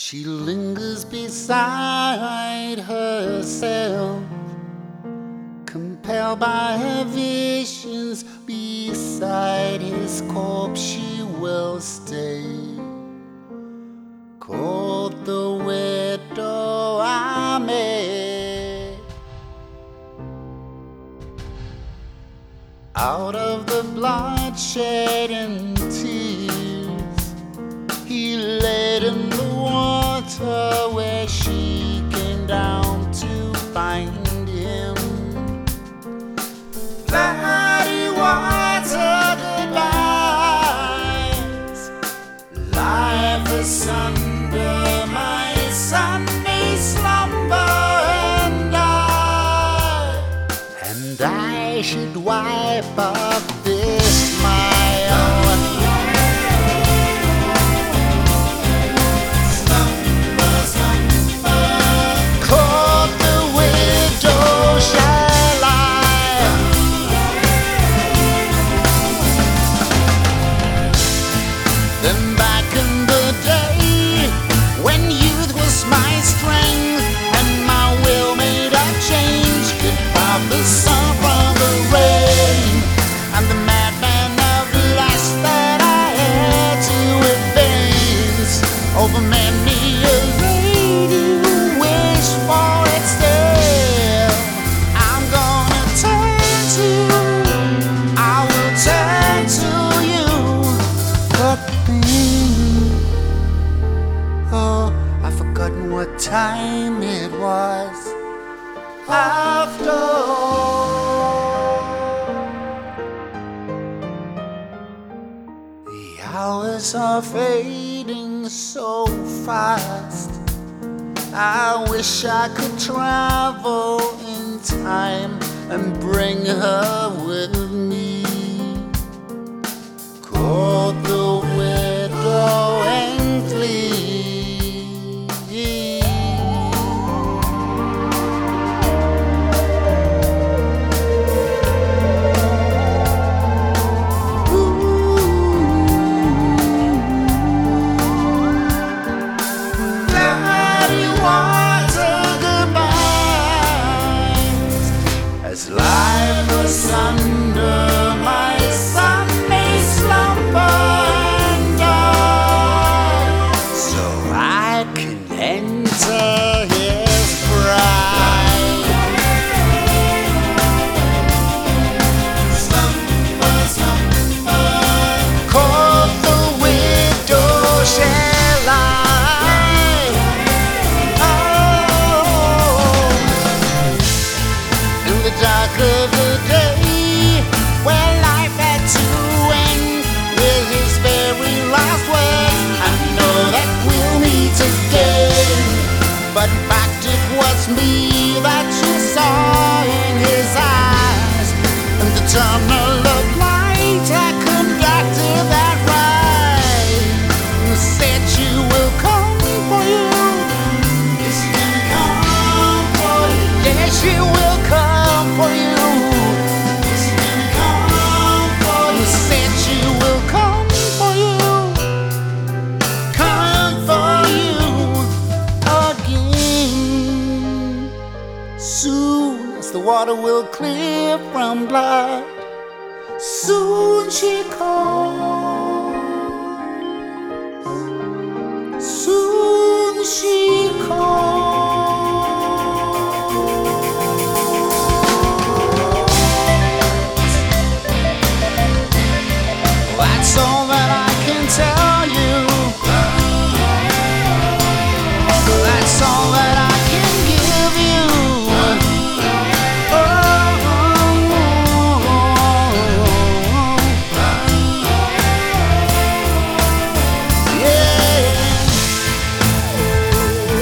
She lingers beside herself, compelled by her visions. Beside his corpse she will stay, called the widow I met. Out of the bloodshed and tears, he laid in the water where she came down to find him. Bloody water goodbyes, life asunder my Sunday slumber, and I should wipe up this smile. The sun from the rain, and the madman of lust that I had to advance over many a lady who wished for it still. I'm gonna turn to you, I will turn to you, but then, oh, I've forgotten what time it was. After all, the hours are fading so fast. I wish I could travel in time and bring her with me. Call the widow and flee. Life asunder my Sunday slumber, so I can enter his bride. Slumber, slumber, called the widow shall I. The dark of the day, where life had to end, with his very last words, I know that we'll meet again. But in fact it was me that you saw in his eyes, and the tunnel of light that conducted that ride. You said you will come for you, yes she will come for you, yes she will come for you. Yes, she will come for you. You said she will come for you, come for you again. Soon as the water will clear from blood, soon she calls, soon she calls. That's all that I can tell you. That's all that I can give you. Yeah.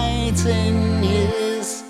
light in his